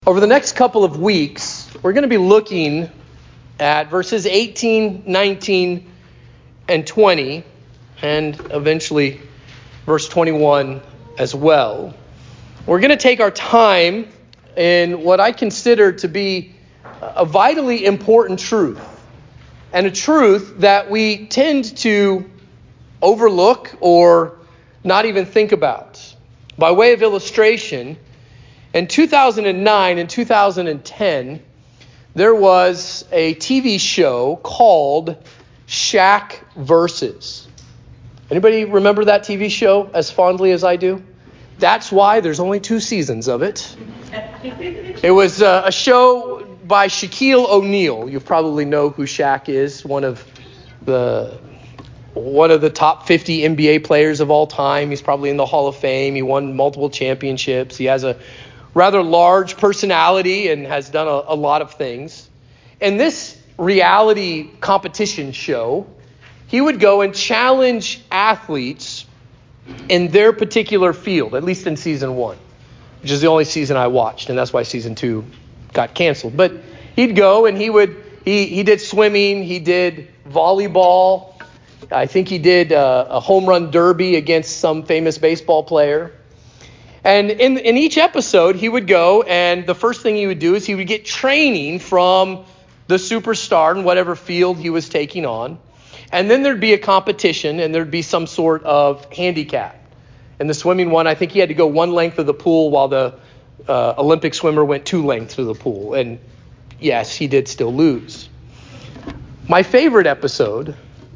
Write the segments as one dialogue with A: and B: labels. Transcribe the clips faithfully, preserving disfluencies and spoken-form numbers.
A: Over the next couple of weeks, we're going to be looking at verses eighteen, nineteen, and twenty, and eventually verse twenty-one as well. We're going to take our time in what I consider to be a vitally important truth, and a truth that we tend to overlook or not even think about. By way of illustration, in two thousand nine and two thousand ten, there was a T V show called Shaq Versus. Anybody remember that T V show as fondly as I do? That's why there's only two seasons of it. It was uh, a show by Shaquille O'Neal. You probably know who Shaq is, one of the one of the top fifty N B A players of all time. He's probably in the Hall of Fame. He won multiple championships. He has a rather large personality and has done a, a lot of things. In this reality competition show, he would go and challenge athletes in their particular field, at least in season one, which is the only season I watched, and that's why season two got canceled. But he'd go and he would, he, he did swimming, he did volleyball, I think he did a, a home run derby against some famous baseball player. And in, in each episode, he would go, and the first thing he would do is he would get training from the superstar in whatever field he was taking on. And then there'd be a competition, and there'd be some sort of handicap. In the swimming one, I think he had to go one length of the pool while the uh, Olympic swimmer went two lengths of the pool. And yes, he did still lose. My favorite episode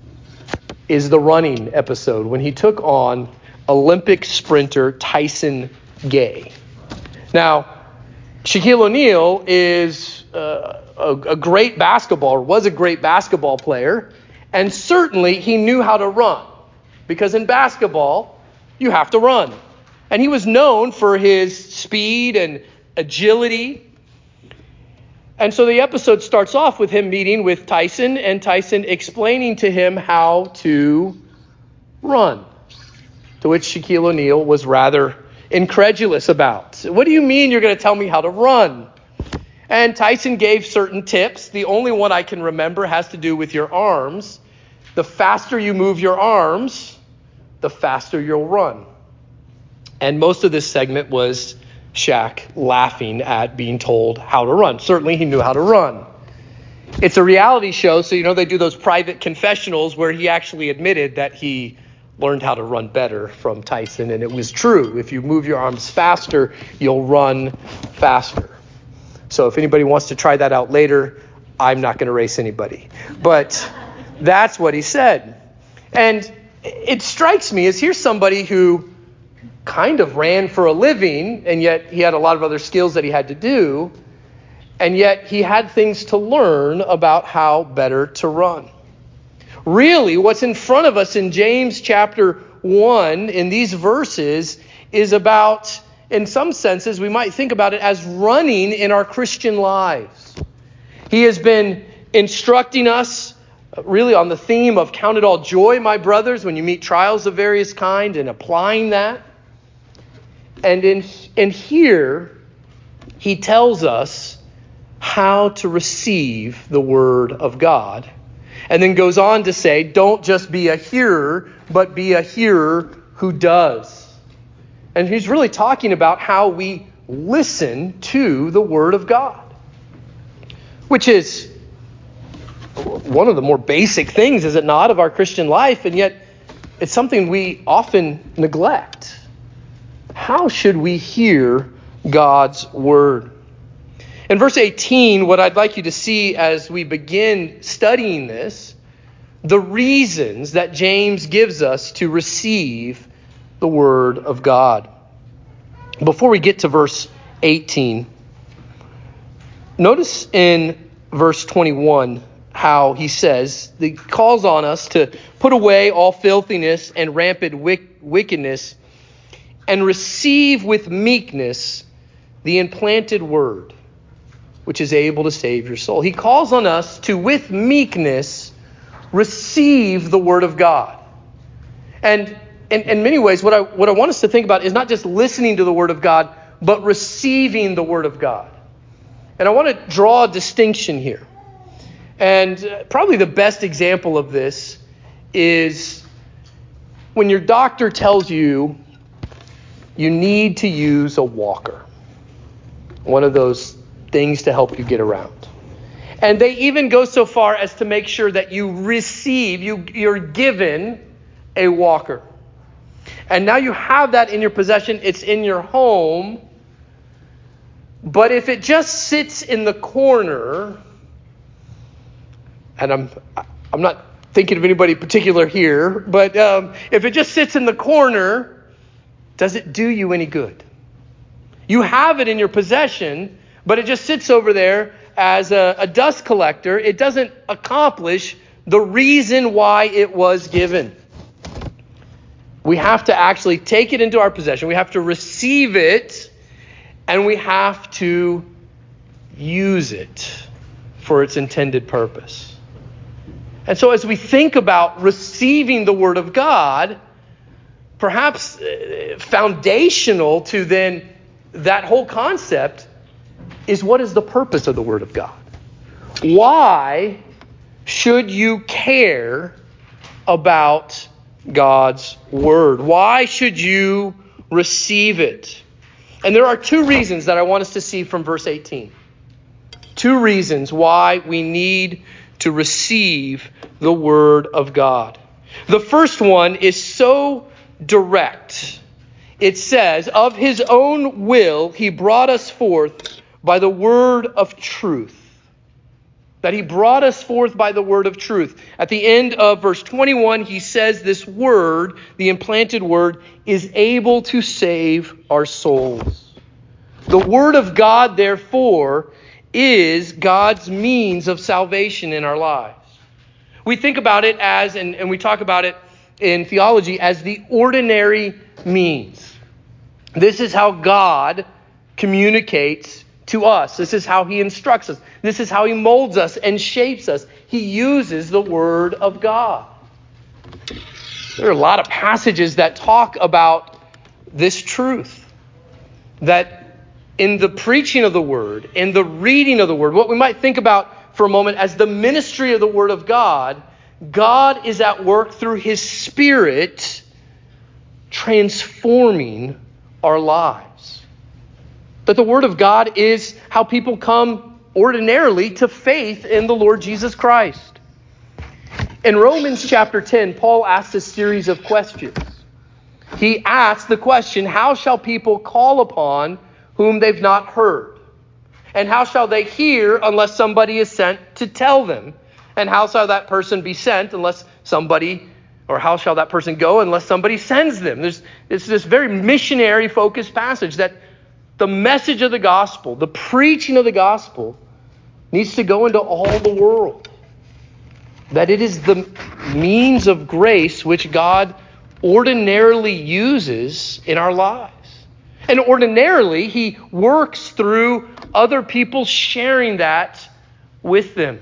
A: is the running episode when he took on Olympic sprinter Tyson Gay. Now, Shaquille O'Neal is uh, a, a great basketball, or was a great basketball player, and certainly he knew how to run, because in basketball, you have to run. And he was known for his speed and agility. And so the episode starts off with him meeting with Tyson, and Tyson explaining to him how to run. To which Shaquille O'Neal was rather incredulous about. What do you mean you're going to tell me how to run? And Tyson gave certain tips. The only one I can remember has to do with your arms. The faster you move your arms, the faster you'll run. And most of this segment was Shaq laughing at being told how to run. Certainly he knew how to run. It's a reality show, so you know they do those private confessionals where he actually admitted that he learned how to run better from Tyson, and it was true. If you move your arms faster, you'll run faster. So if anybody wants to try that out later, I'm not going to race anybody. But that's what he said. And it strikes me as here's somebody who kind of ran for a living, and yet he had a lot of other skills that he had to do, and yet he had things to learn about how better to run. Really, what's in front of us in James chapter one, in these verses, is about, in some senses, we might think about it as running in our Christian lives. He has been instructing us really on the theme of count it all joy, my brothers, when you meet trials of various kind, and applying that. And in, in here, he tells us how to receive the word of God. And then goes on to say, don't just be a hearer, but be a hearer who does. And he's really talking about how we listen to the word of God, which is one of the more basic things, is it not, of our Christian life? And yet it's something we often neglect. How should we hear God's word? In verse eighteen, what I'd like you to see as we begin studying this, the reasons that James gives us to receive the word of God. Before we get to verse eighteen, notice in verse twenty-one how he says, he calls on us to put away all filthiness and rampant wickedness and receive with meekness the implanted word, which is able to save your soul. He calls on us to, with meekness, receive the word of God. And in, in many ways, what I, what I want us to think about is not just listening to the word of God, but receiving the word of God. And I want to draw a distinction here. And uh, probably the best example of this is when your doctor tells you you need to use a walker, one of those things to help you get around. And they even go so far as to make sure that you receive, you, you're given a walker. And now you have that in your possession. It's in your home. But if it just sits in the corner, and I'm I'm not thinking of anybody particular here, but um, if it just sits in the corner, does it do you any good? You have it in your possession, but it just sits over there as a, a dust collector. It doesn't accomplish the reason why it was given. We have to actually take it into our possession. We have to receive it, and we have to use it for its intended purpose. And so as we think about receiving the Word of God, perhaps foundational to then that whole concept is, what is the purpose of the Word of God? Why should you care about God's Word? Why should you receive it? And there are two reasons that I want us to see from verse eighteen. Two reasons why we need to receive the Word of God. The first one is so direct. It says, of his own will, he brought us forth by the word of truth. That he brought us forth by the word of truth. At the end of verse twenty-one, he says this word, the implanted word, is able to save our souls. The Word of God, therefore, is God's means of salvation in our lives. We think about it as, and, and we talk about it in theology, as the ordinary means. This is how God communicates to us. This is how he instructs us. This is how he molds us and shapes us. He uses the Word of God. There are a lot of passages that talk about this truth. That in the preaching of the Word, in the reading of the Word, what we might think about for a moment as the ministry of the Word of God, God is at work through his Spirit transforming our lives. That the Word of God is how people come ordinarily to faith in the Lord Jesus Christ. In Romans chapter ten, Paul asks a series of questions. He asks the question, how shall people call upon whom they've not heard? And how shall they hear unless somebody is sent to tell them? And how shall that person be sent unless somebody, or how shall that person go unless somebody sends them? There's it's this very missionary focused passage that the message of the gospel, the preaching of the gospel, needs to go into all the world. That it is the means of grace which God ordinarily uses in our lives. And ordinarily, he works through other people sharing that with them.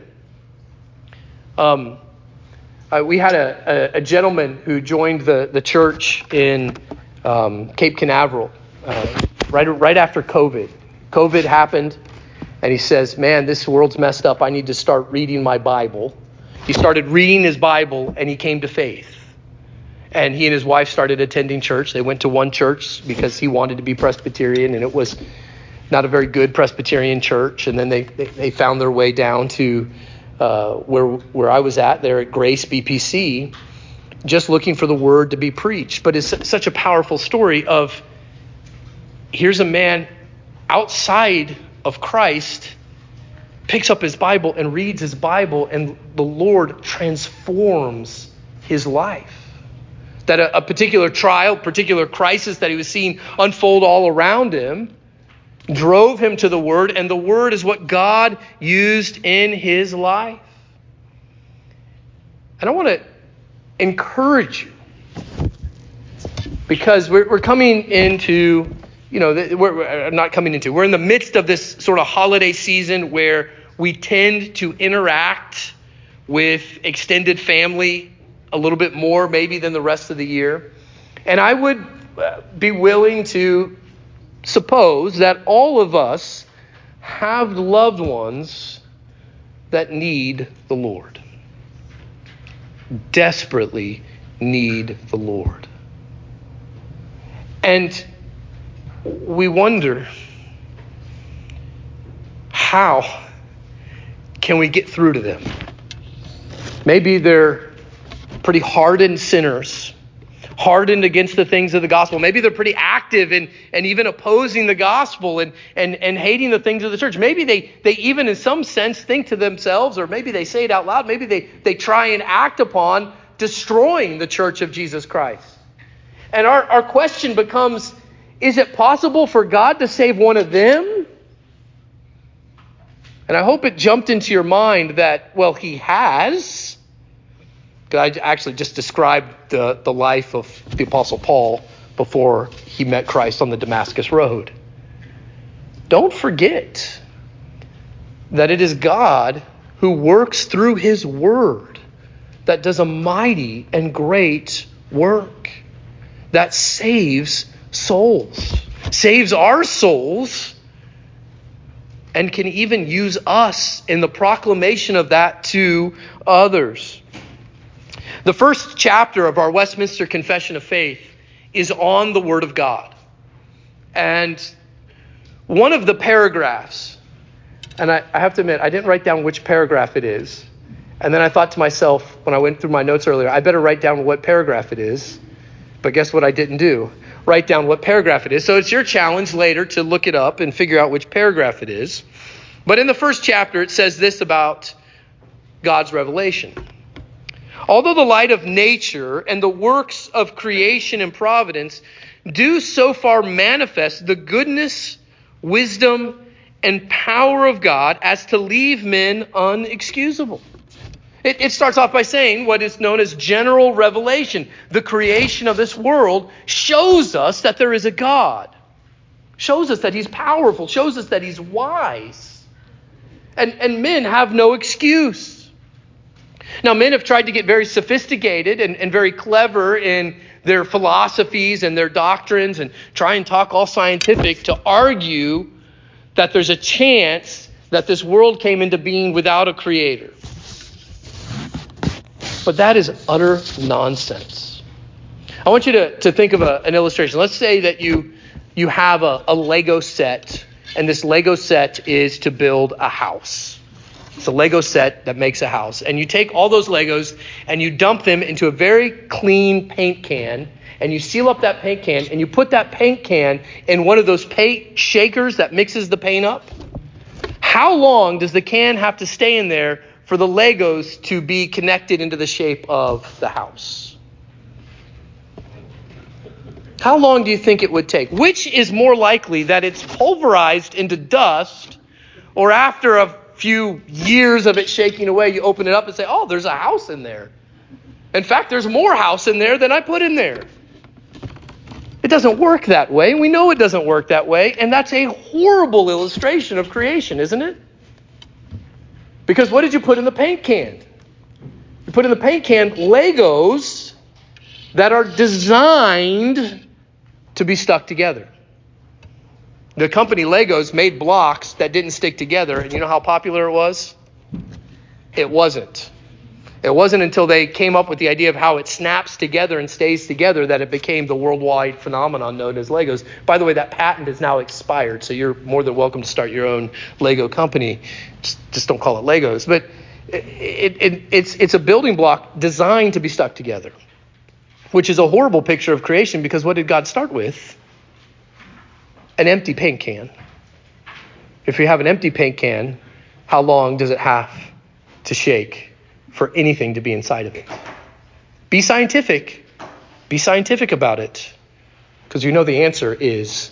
A: Um, uh, we had a, a, a gentleman who joined the, the church in um, Cape Canaveral uh, right, right after COVID. COVID happened, and he says, man, this world's messed up. I need to start reading my Bible. He started reading his Bible, and he came to faith. And he and his wife started attending church. They went to one church because he wanted to be Presbyterian, and it was not a very good Presbyterian church. And then they, they, they found their way down to uh, where where I was at, there at Grace B P C, just looking for the word to be preached. But it's such a powerful story of, here's a man outside of Christ, picks up his Bible and reads his Bible, and the Lord transforms his life. That a, a particular trial, particular crisis that he was seeing unfold all around him drove him to the Word, and the Word is what God used in his life. And I want to encourage you, because we're, we're coming into, you know, we're, we're not coming into, we're in the midst of this sort of holiday season where we tend to interact with extended family a little bit more maybe than the rest of the year. And I would be willing to suppose that all of us have loved ones that need the Lord. Desperately need the Lord. And we wonder, how can we get through to them? Maybe they're pretty hardened sinners, hardened against the things of the gospel. Maybe they're pretty active in, and even opposing the gospel and, and, and hating the things of the church. Maybe they, they even in some sense think to themselves, or maybe they say it out loud, maybe they, they try and act upon destroying the church of Jesus Christ. And our, our question becomes, is it possible for God to save one of them? And I hope it jumped into your mind that, well, he has. I actually just described the, the life of the Apostle Paul before he met Christ on the Damascus Road. Don't forget that it is God who works through his word that does a mighty and great work that saves souls, saves our souls, and can even use us in the proclamation of that to others. The first chapter of our Westminster Confession of Faith is on the Word of God. And one of the paragraphs, and I, I have to admit, I didn't write down which paragraph it is. And then I thought to myself, when I went through my notes earlier, I better write down what paragraph it is. But guess what I didn't do? Write down what paragraph it is. So it's your challenge later to look it up and figure out which paragraph it is. But in the first chapter, it says this about God's revelation. Although the light of nature and the works of creation and providence do so far manifest the goodness, wisdom, and power of God as to leave men unexcusable. It, it starts off by saying what is known as general revelation. The creation of this world shows us that there is a God. Shows us that he's powerful. Shows us that he's wise. And, and men have no excuse. Now, men have tried to get very sophisticated and, and very clever in their philosophies and their doctrines and try and talk all scientific to argue that there's a chance that this world came into being without a creator. But that is utter nonsense. I want you to, to think of a, an illustration. Let's say that you, you have a, a Lego set, and this Lego set is to build a house. It's a Lego set that makes a house. And you take all those Legos and you dump them into a very clean paint can, and you seal up that paint can, and you put that paint can in one of those paint shakers that mixes the paint up. How long does the can have to stay in there for the Legos to be connected into the shape of the house? How long do you think it would take? Which is more likely, that it's pulverized into dust, or after a few years of it shaking away, you open it up and say, oh, there's a house in there. In fact, there's more house in there than I put in there. It doesn't work that way. We know it doesn't work that way. And that's a horrible illustration of creation, isn't it? Because what did you put in the paint can? You put in the paint can Legos that are designed to be stuck together. The company Legos made blocks that didn't stick together. And you know how popular it was? It wasn't. It wasn't until they came up with the idea of how it snaps together and stays together that it became the worldwide phenomenon known as Legos. By the way, that patent is now expired, so you're more than welcome to start your own Lego company. Just, just don't call it Legos. But it, it, it, it's, it's a building block designed to be stuck together, which is a horrible picture of creation, because what did God start with? An empty paint can. If you have an empty paint can, how long does it have to shake for anything to be inside of it? Be scientific. Be scientific about it. Because you know the answer is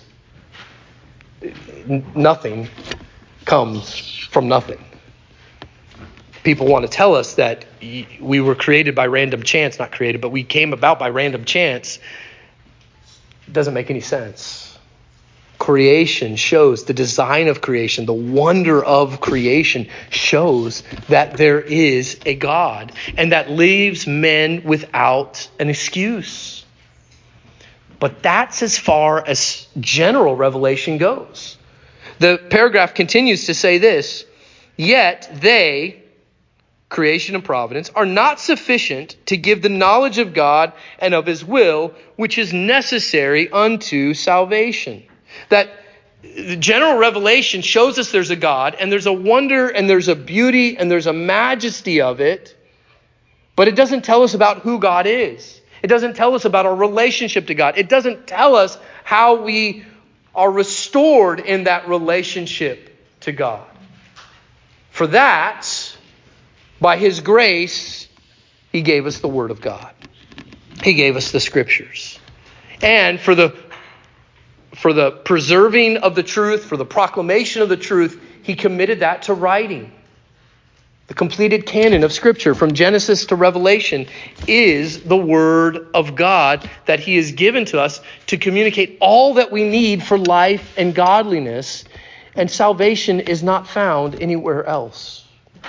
A: nothing comes from nothing. People want to tell us that we were created by random chance, not created, but we came about by random chance. It doesn't make any sense. Creation shows, the design of creation, the wonder of creation shows that there is a God, and that leaves men without an excuse. But that's as far as general revelation goes. The paragraph continues to say this, yet they, creation and providence, are not sufficient to give the knowledge of God and of his will, which is necessary unto salvation. That the general revelation shows us there's a God, and there's a wonder, and there's a beauty, and there's a majesty of it, but it doesn't tell us about who God is. It doesn't tell us about our relationship to God. It doesn't tell us how we are restored in that relationship to God. For that, by his grace, he gave us the Word of God. He gave us the Scriptures. And for the, for the preserving of the truth, for the proclamation of the truth, he committed that to writing. The completed canon of Scripture from Genesis to Revelation is the Word of God that he has given to us to communicate all that we need for life and godliness. And salvation is not found anywhere else.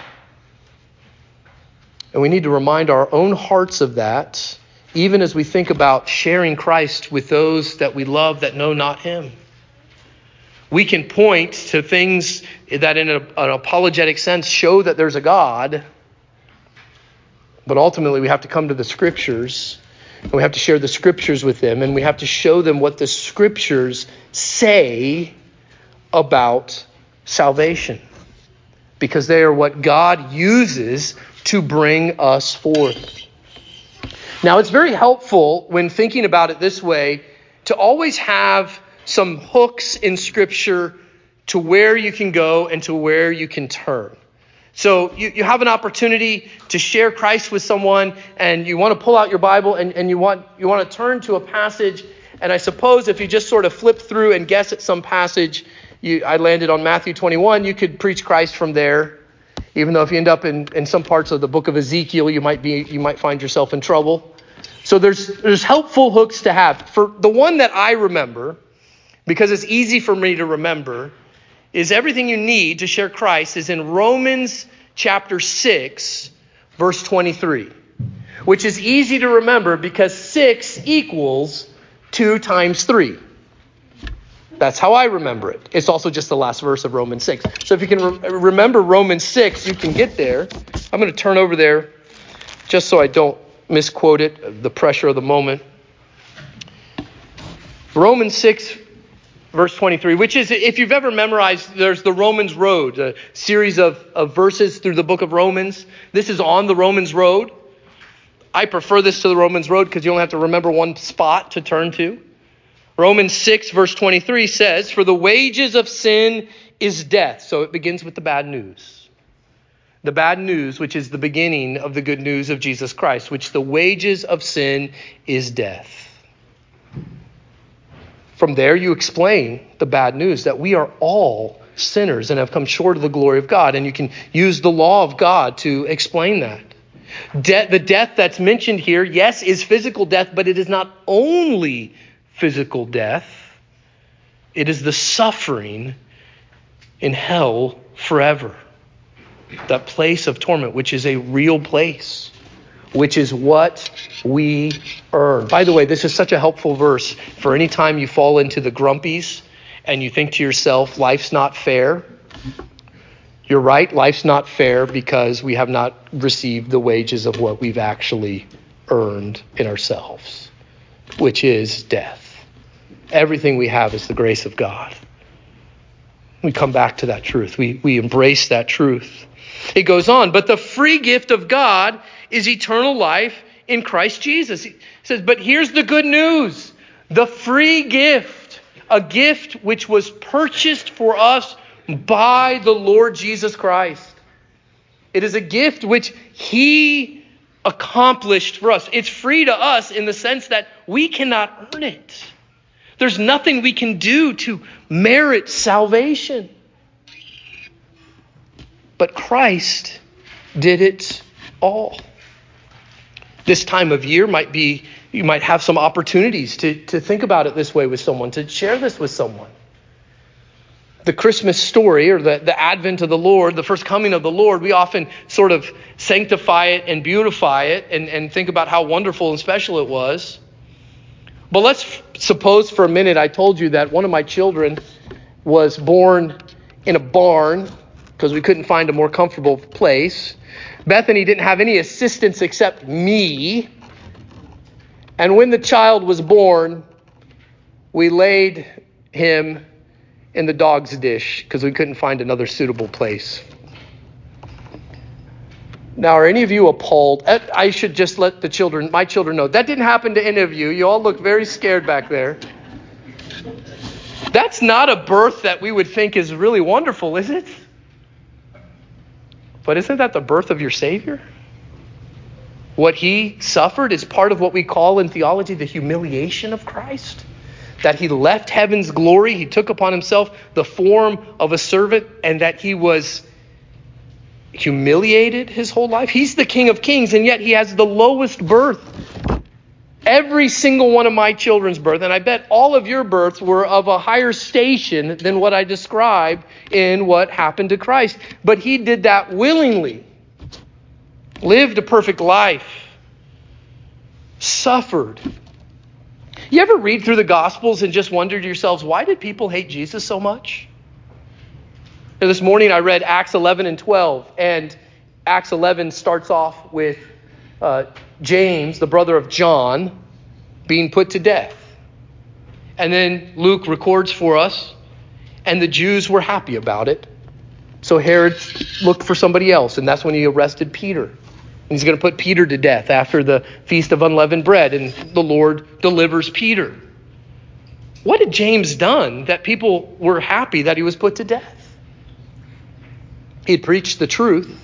A: And we need to remind our own hearts of that, even as we think about sharing Christ with those that we love that know not him. We can point to things that in a, an apologetic sense show that there's a God. But ultimately we have to come to the Scriptures. And we have to share the Scriptures with them. And we have to show them what the Scriptures say about salvation. Because they are what God uses to bring us forth. Now it's very helpful when thinking about it this way to always have some hooks in Scripture to where you can go and to where you can turn. So you, you have an opportunity to share Christ with someone, and you want to pull out your Bible and, and you want you want to turn to a passage. And I suppose if you just sort of flip through and guess at some passage, you, I landed on Matthew twenty-one, you could preach Christ from there. Even though if you end up in, in some parts of the book of Ezekiel, you might be you might find yourself in trouble. So there's there's helpful hooks to have. For the one that I remember, because it's easy for me to remember, is everything you need to share Christ is in Romans chapter six, verse twenty-three, which is easy to remember because six equals two times three. That's how I remember it. It's also just the last verse of Romans six. So if you can re- remember Romans six, you can get there. I'm going to turn over there just so I don't misquote it, the pressure of the moment. Romans six, verse twenty-three, which is, if you've ever memorized, there's the Romans Road, a series of, of verses through the book of Romans. This is on the Romans Road. I prefer this to the Romans Road because you only have to remember one spot to turn to. Romans six, verse twenty-three says, for the wages of sin is death. So it begins with the bad news. The bad news, which is the beginning of the good news of Jesus Christ, which the wages of sin is death. From there, you explain the bad news that we are all sinners and have come short of the glory of God. And you can use the law of God to explain that. De- the death that's mentioned here, yes, is physical death, but it is not only physical death. It is the suffering in hell forever. That place of torment, which is a real place, which is what we earn. By the way, this is such a helpful verse for any time you fall into the grumpies and you think to yourself, life's not fair. You're right, life's not fair because we have not received the wages of what we've actually earned in ourselves, which is death. Everything we have is the grace of God. We come back to that truth. We, we embrace that truth. It goes on, but the free gift of God is eternal life in Christ Jesus. He says, but here's the good news. The free gift, a gift which was purchased for us by the Lord Jesus Christ. It is a gift which he accomplished for us. It's free to us in the sense that we cannot earn it. There's nothing we can do to merit salvation. But Christ did it all. This time of year might be, you might have some opportunities to, to think about it this way with someone, to share this with someone. The Christmas story, or the, the advent of the Lord, the first coming of the Lord, we often sort of sanctify it and beautify it and, and think about how wonderful and special it was. But let's suppose for a minute I told you that one of my children was born in a barn because we couldn't find a more comfortable place. Bethany didn't have any assistants except me. And when the child was born, we laid him in the dog's dish because we couldn't find another suitable place. Now, are any of you appalled? I should just let the children, my children know. That didn't happen to any of you. You all look very scared back there. That's not a birth that we would think is really wonderful, is it? But isn't that the birth of your Savior? What he suffered is part of what we call in theology the humiliation of Christ. That he left heaven's glory, he took upon himself the form of a servant, and that he was humiliated his whole life. He's the King of Kings, and yet he has the lowest birth. Every single one of my children's birth, and I bet all of your births were of a higher station than what I described in what happened to Christ. But he did that willingly. Lived a perfect life. Suffered. You ever read through the Gospels and just wonder to yourselves, why did people hate Jesus so much? Now, this morning I read Acts eleven and twelve, and Acts eleven starts off with uh, James, the brother of John, being put to death. And then Luke records for us, and the Jews were happy about it. So Herod looked for somebody else, and that's when he arrested Peter. And he's going to put Peter to death after the Feast of Unleavened Bread, and the Lord delivers Peter. What had James done that people were happy that he was put to death? He had preached the truth,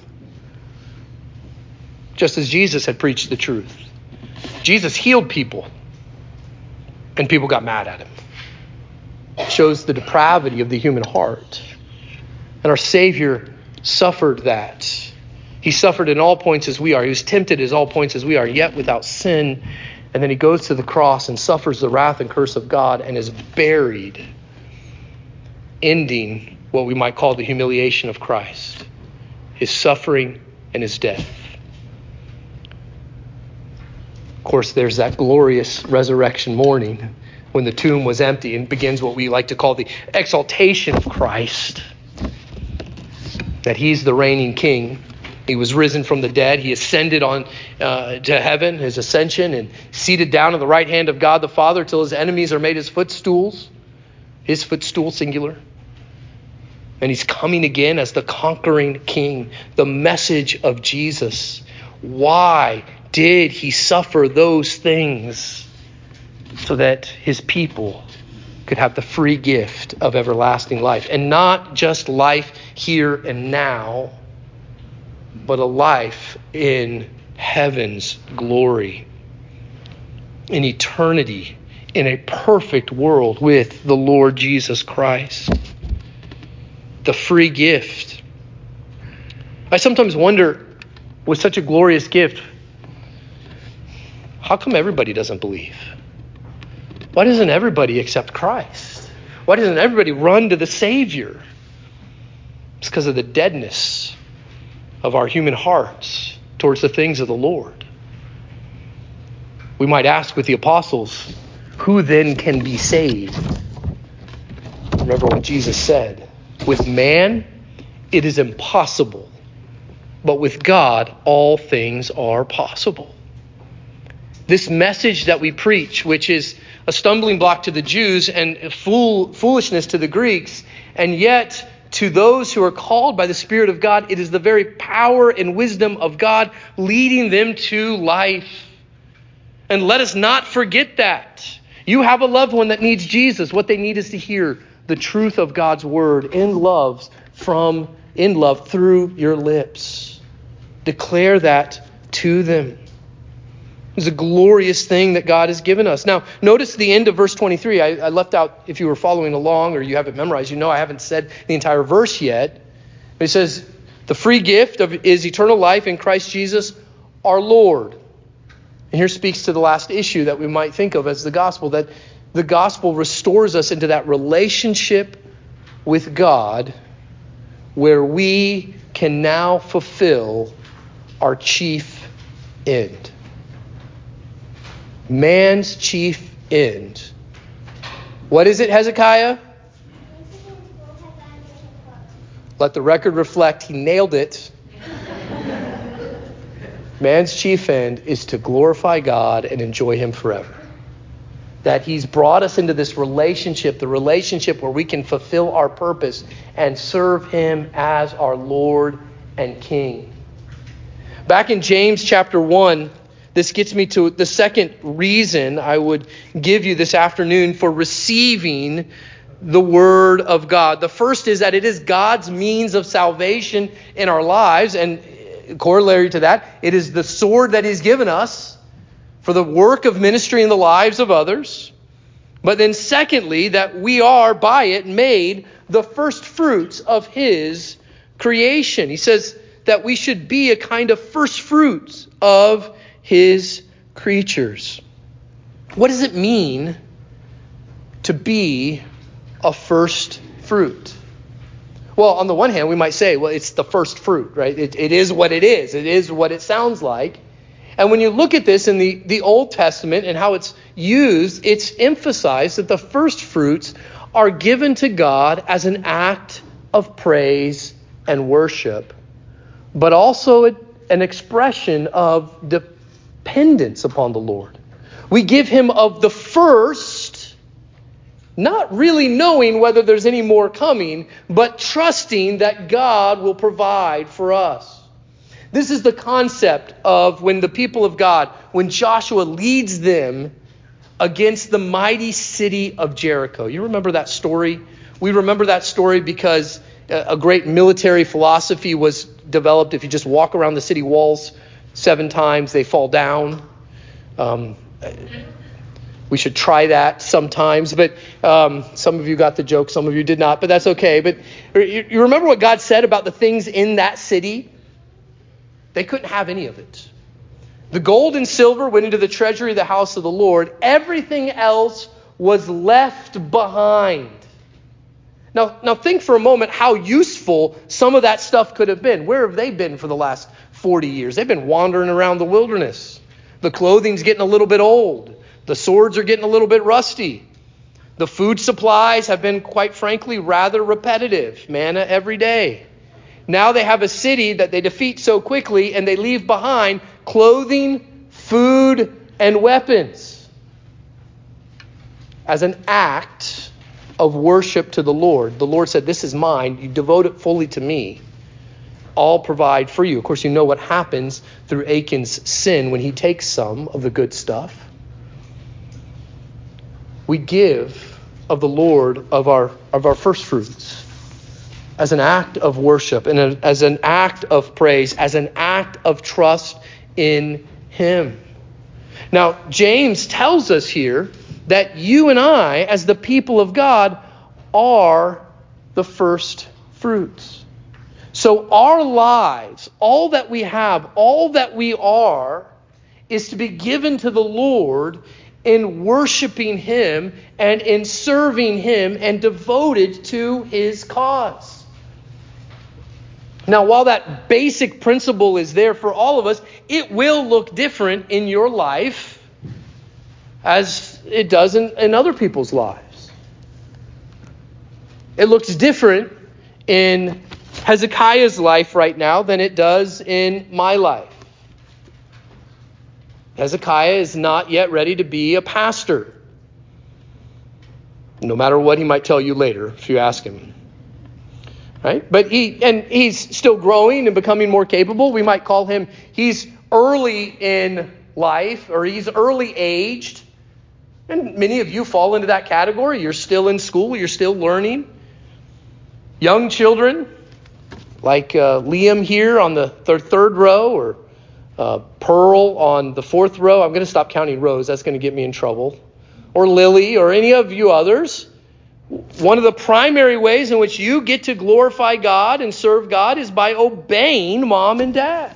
A: just as Jesus had preached the truth. Jesus healed people, and people got mad at him. It shows the depravity of the human heart. And our Savior suffered that. He suffered in all points as we are. He was tempted as all points as we are, yet without sin. And then he goes to the cross and suffers the wrath and curse of God and is buried, ending what we might call the humiliation of Christ, his suffering and his death. Of course, there's that glorious resurrection morning when the tomb was empty, and begins what we like to call the exaltation of Christ, that he's the reigning king. He was risen from the dead. He ascended on uh, to heaven, his ascension, and seated down on the right hand of God the Father till his enemies are made his footstools, his footstool singular. And he's coming again as the conquering king. The message of Jesus. Why did he suffer those things? So that his people could have the free gift of everlasting life. And not just life here and now, but a life in heaven's glory. In eternity, in a perfect world with the Lord Jesus Christ. The free gift. I sometimes wonder, with such a glorious gift, how come everybody doesn't believe? Why doesn't everybody accept Christ? Why doesn't everybody run to the Savior? It's because of the deadness of our human hearts towards the things of the Lord. We might ask with the apostles, who then can be saved? Remember what Jesus said. With man, it is impossible. But with God, all things are possible. This message that we preach, which is a stumbling block to the Jews and fool, foolishness to the Greeks, and yet to those who are called by the Spirit of God, it is the very power and wisdom of God leading them to life. And let us not forget that. You have a loved one that needs Jesus. What they need is to hear the truth of God's word in love from in love through your lips. Declare that to them. It's a glorious thing that God has given us. Now, notice the end of verse twenty-three. I, I left out, if you were following along or you have it memorized, you know I haven't said the entire verse yet. But it says, the free gift of is eternal life in Christ Jesus, our Lord. And here speaks to the last issue that we might think of as the gospel, that the gospel restores us into that relationship with God where we can now fulfill our chief end. Man's chief end. What is it, Hezekiah? Let the record reflect he nailed it. Man's chief end is to glorify God and enjoy him forever. That he's brought us into this relationship, the relationship where we can fulfill our purpose and serve him as our Lord and King. Back in James chapter one, this gets me to the second reason I would give you this afternoon for receiving the Word of God. The first is that it is God's means of salvation in our lives, and corollary to that, it is the sword that he's given us for the work of ministry in the lives of others. But then secondly, that we are by it made the first fruits of his creation. He says that we should be a kind of first fruits of his creatures. What does it mean to be a first fruit? Well, on the one hand, we might say, well, it's the first fruit, right? It, it is what it is. It is what it sounds like. And when you look at this in the, the Old Testament and how it's used, it's emphasized that the first fruits are given to God as an act of praise and worship, but also an expression of dependence upon the Lord. We give him of the first, not really knowing whether there's any more coming, but trusting that God will provide for us. This is the concept of when the people of God, when Joshua leads them against the mighty city of Jericho. You remember that story? We remember that story because a great military philosophy was developed. If you just walk around the city walls seven times, they fall down. Um, We should try that sometimes, but um, some of you got the joke, some of you did not, but that's okay. But you, you remember what God said about the things in that city? They couldn't have any of it. The gold and silver went into the treasury of the house of the Lord. Everything else was left behind. Now, now think for a moment how useful some of that stuff could have been. Where have they been for the last forty years? They've been wandering around the wilderness. The clothing's getting a little bit old. The swords are getting a little bit rusty. The food supplies have been, quite frankly, rather repetitive. Manna every day. Now they have a city that they defeat so quickly and they leave behind clothing, food, and weapons as an act of worship to the Lord. The Lord said, this is mine. You devote it fully to me. I'll provide for you. Of course, you know what happens through Achan's sin when he takes some of the good stuff. We give of the Lord of our of our first fruits as an act of worship and as an act of praise, as an act of trust in him. Now, James tells us here that you and I, as the people of God, are the first fruits. So our lives, all that we have, all that we are, is to be given to the Lord in worshiping him and in serving him and devoted to his cause. Now, while that basic principle is there for all of us, it will look different in your life as it does in, in other people's lives. It looks different in Hezekiah's life right now than it does in my life. Hezekiah is not yet ready to be a pastor, no matter what he might tell you later if you ask him. Right? But he and he's still growing and becoming more capable. We might call him, he's early in life, or he's early aged. And many of you fall into that category. You're still in school, you're still learning. Young children, like uh, Liam here on the third, third row, or Uh, Pearl on the fourth row. I'm going to stop counting rows. That's going to get me in trouble. Or Lily, or any of you others. One of the primary ways in which you get to glorify God and serve God is by obeying mom and dad.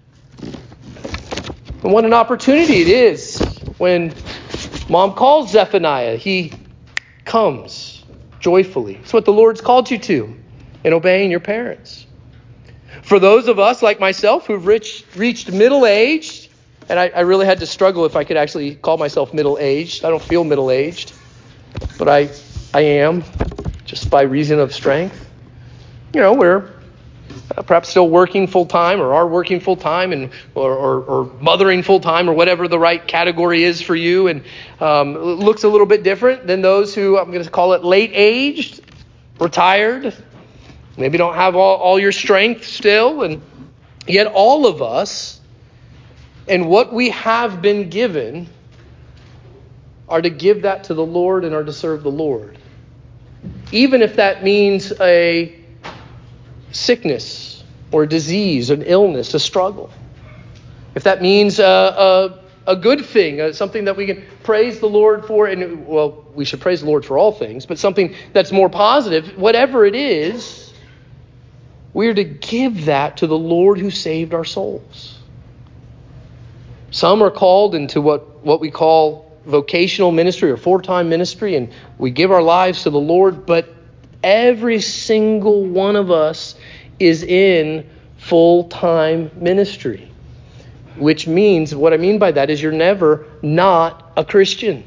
A: And what an opportunity it is when mom calls Zephaniah. He comes joyfully. It's what the Lord's called you to in obeying your parents. For those of us like myself who've reached, reached middle age, and I, I really had to struggle if I could actually call myself middle aged. I don't feel middle aged, but I I am, just by reason of strength. You know, we're uh, perhaps still working full-time or are working full-time and or, or, or mothering full-time or whatever the right category is for you, and um, looks a little bit different than those who, I'm going to call it late-aged, retired, maybe don't have all, all your strength still, and yet all of us and what we have been given are to give that to the Lord and are to serve the Lord. Even if that means a sickness or a disease, an illness, a struggle. If that means a, a, a good thing, uh, something that we can praise the Lord for, and well, we should praise the Lord for all things, but something that's more positive, whatever it is, we are to give that to the Lord who saved our souls. Some are called into what, what we call vocational ministry or full-time ministry, and we give our lives to the Lord, but every single one of us is in full-time ministry, which means, what I mean by that is you're never not a Christian.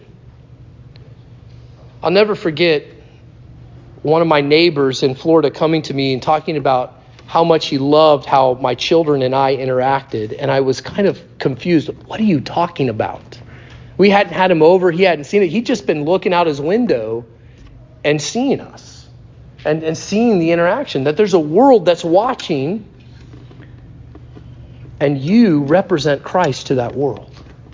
A: I'll never forget one of my neighbors in Florida coming to me and talking about how much he loved how my children and I interacted, and I was kind of confused. What are you talking about? We hadn't had him over. He hadn't seen it. He'd just been looking out his window and seeing us and, and seeing the interaction, that there's a world that's watching, and you represent Christ to that world.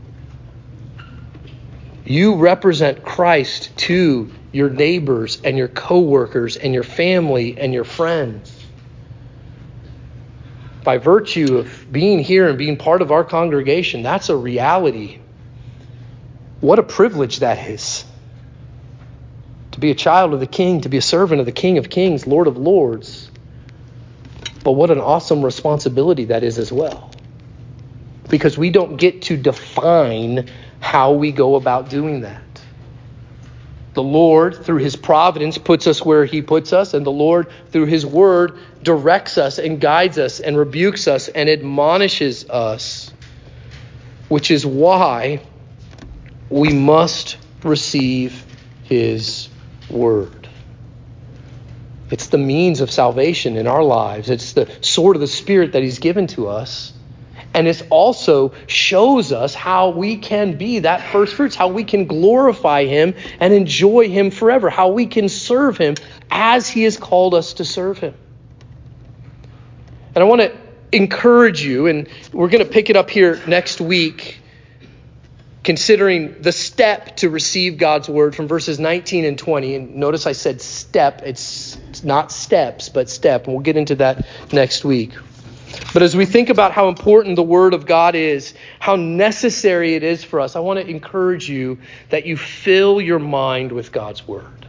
A: You represent Christ to your neighbors and your coworkers and your family and your friends. By virtue of being here and being part of our congregation, that's a reality. What a privilege that is. To be a child of the King, to be a servant of the King of Kings, Lord of Lords. But what an awesome responsibility that is as well. Because we don't get to define how we go about doing that. The Lord, through his providence, puts us where he puts us, and the Lord, through his word, directs us and guides us and rebukes us and admonishes us, which is why we must receive his word. It's the means of salvation in our lives. It's the sword of the Spirit that he's given to us. And it also shows us how we can be that first fruits, how we can glorify him and enjoy him forever, how we can serve him as he has called us to serve him. And I want to encourage you, and we're going to pick it up here next week, considering the step to receive God's word from verses nineteen and twenty. And notice I said step. It's not steps, but step. And we'll get into that next week. But as we think about how important the word of God is, how necessary it is for us, I want to encourage you that you fill your mind with God's word.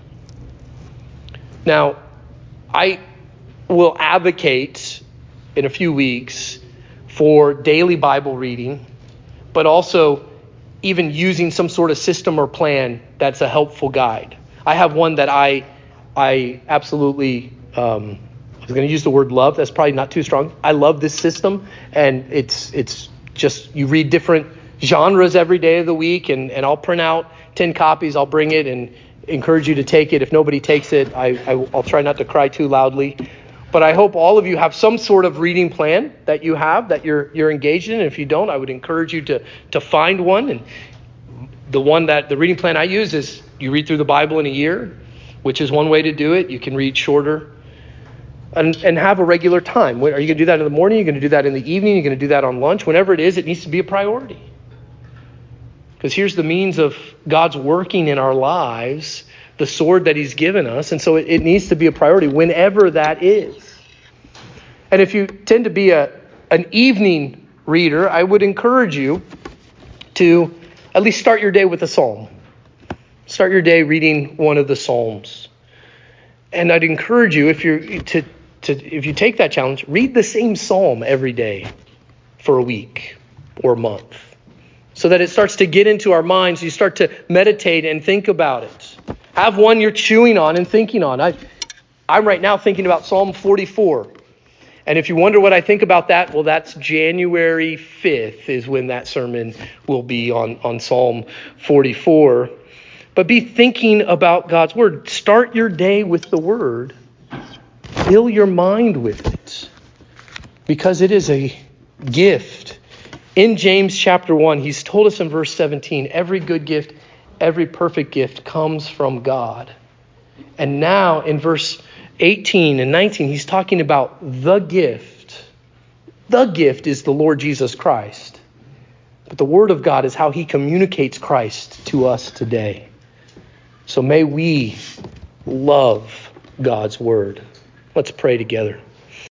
A: Now, I will advocate in a few weeks for daily Bible reading, but also even using some sort of system or plan that's a helpful guide. I have one that I I absolutely, um, I was going to use the word love. That's probably not too strong. I love this system, and it's it's just, you read different genres every day of the week, and, and I'll print out ten copies. I'll bring it and encourage you to take it. If nobody takes it, I, I, I'll try not to cry too loudly. But I hope all of you have some sort of reading plan that you have, that you're you're engaged in. And if you don't, I would encourage you to to find one. And the one that the reading plan I use is you read through the Bible in a year, which is one way to do it. You can read shorter and, and have a regular time. Are you going to do that in the morning? Are you going to do that in the evening? Are you going to do that on lunch? Whenever it is, it needs to be a priority. Because here's the means of God's working in our lives, the sword that he's given us. And so it, it needs to be a priority whenever that is. And if you tend to be a an evening reader, I would encourage you to at least start your day with a psalm. Start your day reading one of the Psalms. And I'd encourage you, if you're to, to if you take that challenge, read the same psalm every day for a week or a month, so that it starts to get into our minds. You start to meditate and think about it. Have one you're chewing on and thinking on. I, I'm right now thinking about Psalm forty-four. And if you wonder what I think about that, well, that's January fifth is when that sermon will be on, on Psalm forty-four. But be thinking about God's word. Start your day with the word. Fill your mind with it. because it is a gift. In James chapter one, he's told us in verse seventeen, every good gift, every perfect gift comes from God. And now in verse eighteen and nineteen, he's talking about the gift. The gift is the Lord Jesus Christ. But the Word of God is how he communicates Christ to us today. So may we love God's Word. Let's pray together.